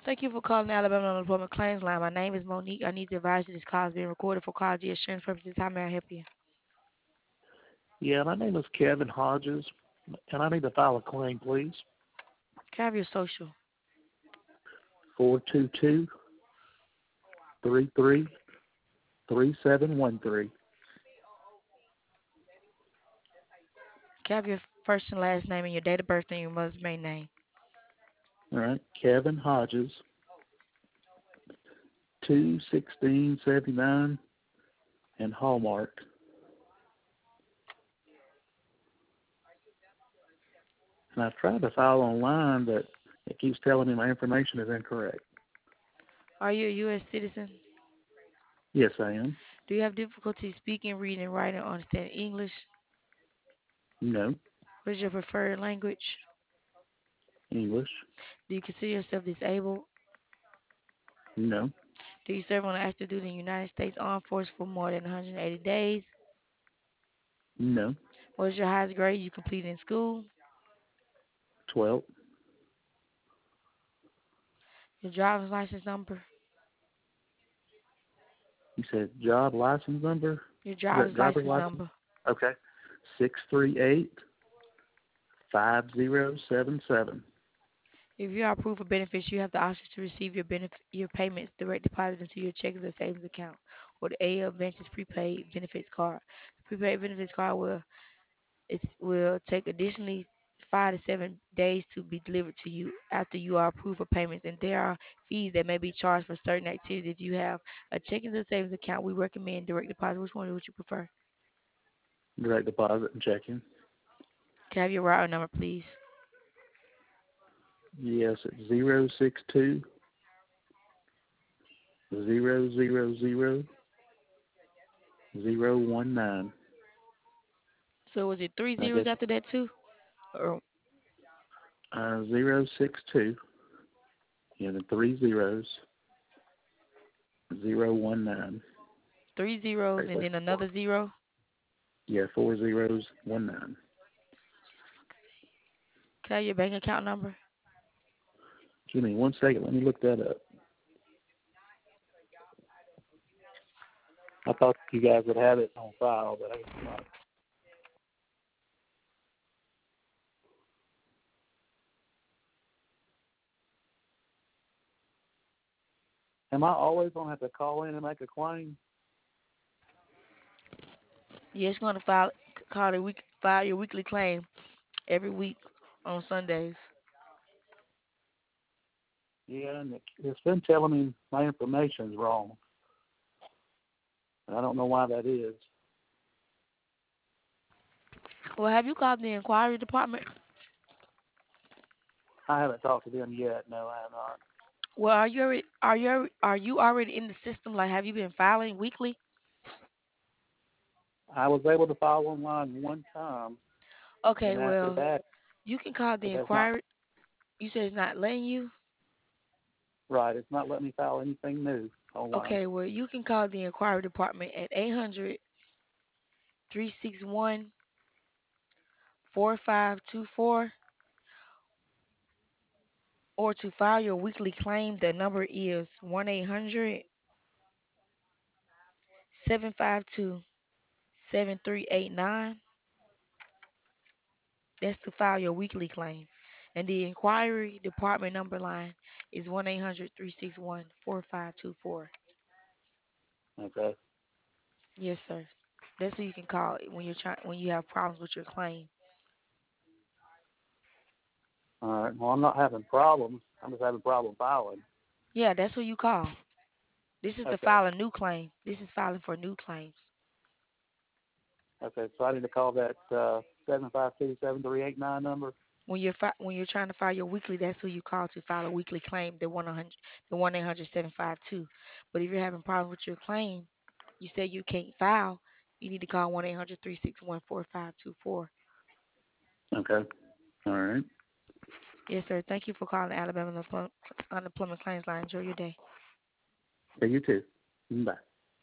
Thank you for calling the Alabama Unemployment Claims Line. My name is Monique. I need to advise you this call is being recorded for quality assurance purposes. How may I help you? Yeah, my name is Kevin Hodges, and I need to file a claim, please. Can I have your social? 422-333713. Can I have your first and last name and your date of birth and your mother's maiden name? All right, Kevin Hodges, 21679, and Hallmark. And I've tried to file online, but it keeps telling me my information is incorrect. Are you a U.S. citizen? Yes, I am. Do you have difficulty speaking, reading, writing, or understanding English? No. What is your preferred language? English. Do you consider yourself disabled? No. Do you serve on active duty in the United States Armed Forces for more than 180 days? No. What is your highest grade you completed in school? 12. Your driver's license number? You said job license number? Your Is that driver's driver's license license? number. Okay. 638-5077. If you are approved for benefits, you have the option to receive your payments direct deposit into your checking or savings account or the AL Advantage prepaid benefits card. The prepaid benefits card will take additionally 5 to 7 days to be delivered to you after you are approved for payments, and there are fees that may be charged for certain activities. If you have a checking or savings account, we recommend direct deposit. Which one would you prefer? Direct deposit and checking. Can I have your routing number, please? Yes, it's 062-000-019. So was it three I zeros guess after that too? Or 062, and then 30, 019. 3 zeros and Actually, then four. another zero? Yeah, 4019. Can I have your bank account number? Give me 1 second. Let me look that up. I thought you guys would have it on file, but I guess not. Am I always going to have to call in and make a claim? Yeah, it's gonna file your weekly claim every week on Sundays. Yeah, and it's been telling me my information's wrong. And I don't know why that is. Well, have you called the inquiry department? I haven't talked to them yet. No, I have not. Well, are you already in the system? Like, have you been filing weekly? I was able to file online one time, Okay, and after well, that, you can call the it has not. inquiry. You said it's not letting you. Right, it's not letting me file anything new online. Okay, well, you can call the inquiry department at 800-361-4524, or to file your weekly claim, the number is 1-800-752-7389. That's to file your weekly claim. And the inquiry department number line is 1-800-361-4524. Okay. Yes, sir. That's who you can call when you have problems with your claim. All right. Well, I'm not having problems. I'm just having problem filing. Yeah, that's who you call. This is to Okay. file a new claim. This is filing for new claims. Okay. So I need to call that 752-7389 number. When you're trying to file your weekly, that's who you call to file a weekly claim. The 1-800-752. But if you're having problems with your claim, you say you can't file, you need to call 1-800-361-4524. Okay. All right. Yes, sir. Thank you for calling the Alabama Unemployment Claims Line. Enjoy your day. Okay, you too. Bye.